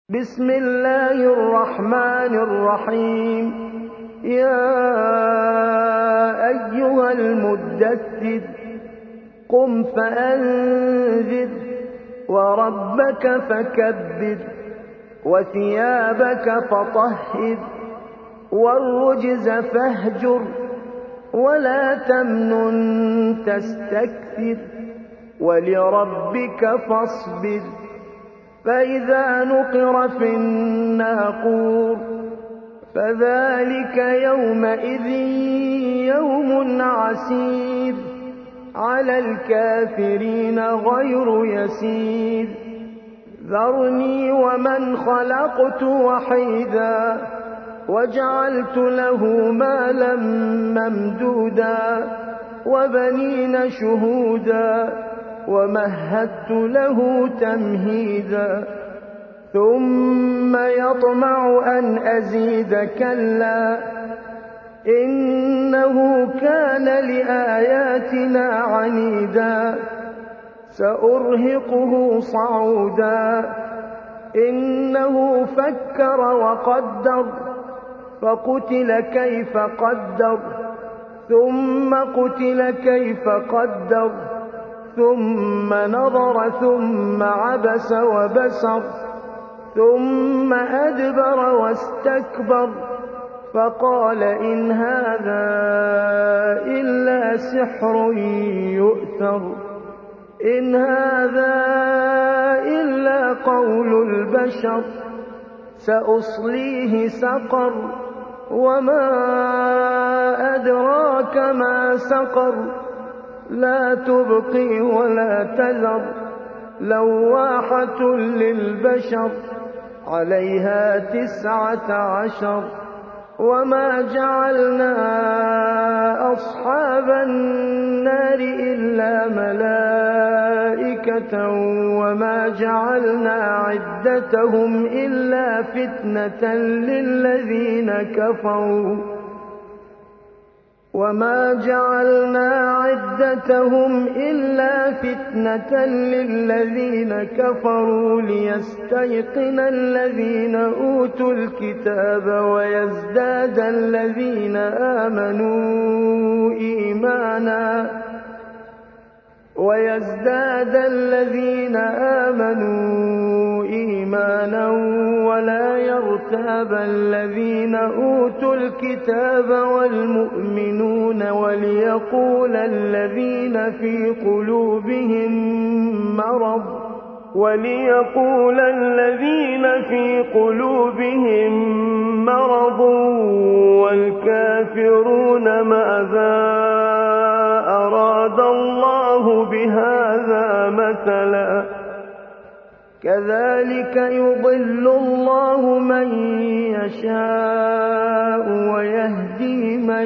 بسم الله الرحمن الرحيم. يا أيها المدثر قم فأنذر وربك فكبر وثيابك فطهر والرجز فاهجر ولا تمنن تستكثر ولربك فاصبر. فإذا نقر في الناقور فذلك يومئذ يوم عسير على الكافرين غير يسير. ذرني ومن خلقت وحيدا وجعلت له مالا ممدودا وبنين شهودا ومهدت له تمهيدا ثم يطمع أن أزيد كلا إنه كان لآياتنا عنيدا سأرهقه صعودا. إنه فكر وقدر فقتل كيف قدر ثم قتل كيف قدر ثم نظر ثم عبس وبسر ثم أدبر واستكبر فقال إن هذا إلا سحر يؤثر إن هذا إلا قول البشر سأصليه سقر وما أدراك ما سقر لا تبقي ولا تذر لواحة للبشر عليها 19. وما جعلنا أصحاب النار إلا ملائكة وما جعلنا عدتهم إلا فتنة للذين كفروا وما جعلنا عدتهم إلا فتنة للذين كفروا ليستيقن الذين أوتوا الكتاب ويزداد الذين آمنوا إيمانا ولا يرتاب الذين أوتوا الكتاب والمؤمنون وليقول الذين في قلوبهم مرض والكافرون ماذا أراد الله بهذا مثلا كذلك يضل الله من يشاء ويهدي من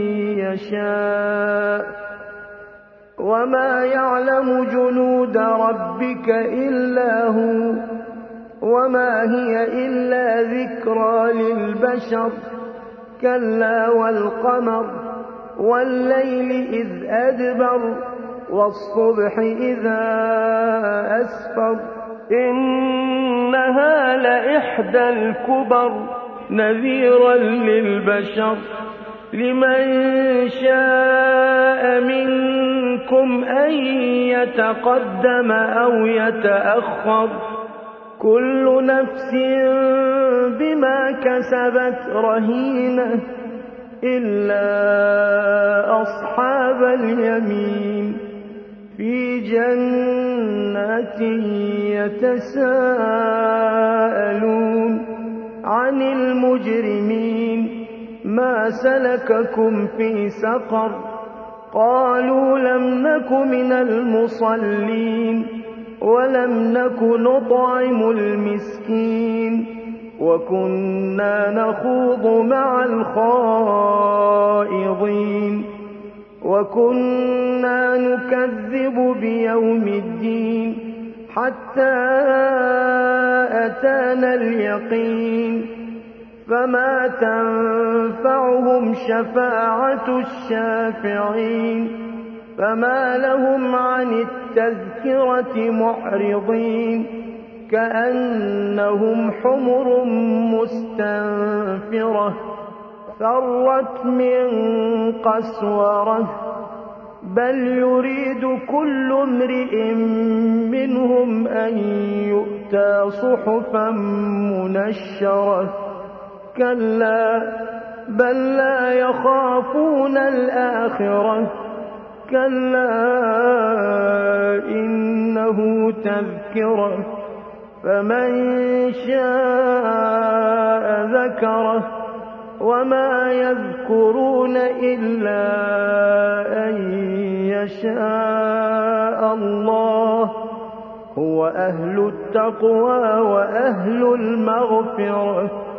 يشاء وما يعلم جنود ربك إلا هو وما هي إلا ذكرى للبشر. كلا والقمر والليل إذ أدبر والصبح إذا أسفر إنها لإحدى الكبر نذيرا للبشر لمن شاء منكم أن يتقدم أو يتأخر كل نفس بما كسبت رهينة إلا أصحاب اليمين في جنات يتساءلون عن المجرمين ما سلككم في سقر قالوا لم نك من المصلين ولم نك نطعم المسكين وكنا نخوض مع الخائضين وكنا نكذب بيوم الدين حتى أتانا اليقين فما تنفعهم شفاعة الشافعين فما لهم عن التذكرة معرضين كأنهم حمر مستنفرة فرت من قسورة بل يريد كل امرئ منهم أن يؤتى صحفا منشرة كلا بل لا يخافون الآخرة كلا إنه تذكرة فمن شاء ذكره وما يذكرون إلا أن يشاء الله هو أهل التقوى وأهل المغفرة